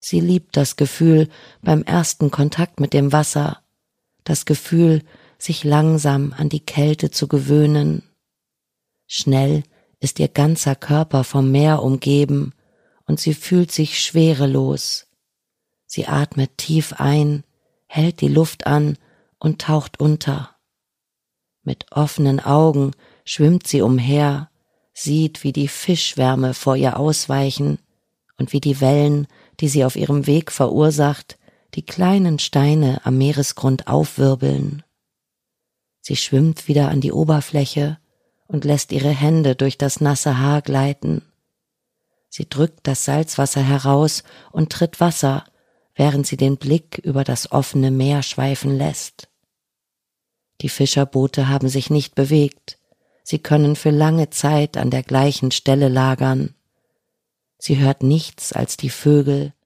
Sie liebt das Gefühl beim ersten Kontakt mit dem Wasser, das Gefühl, sich langsam an die Kälte zu gewöhnen. Schnell ist ihr ganzer Körper vom Meer umgeben und sie fühlt sich schwerelos. Sie atmet tief ein, hält die Luft an und taucht unter. Mit offenen Augen schwimmt sie umher, sieht, wie die Fischschwärme vor ihr ausweichen und wie die Wellen, die sie auf ihrem Weg verursacht, die kleinen Steine am Meeresgrund aufwirbeln. Sie schwimmt wieder an die Oberfläche und lässt ihre Hände durch das nasse Haar gleiten. Sie drückt das Salzwasser heraus und tritt Wasser, während sie den Blick über das offene Meer schweifen lässt. Die Fischerboote haben sich nicht bewegt. Sie können für lange Zeit an der gleichen Stelle lagern. Sie hört nichts als die Vögel,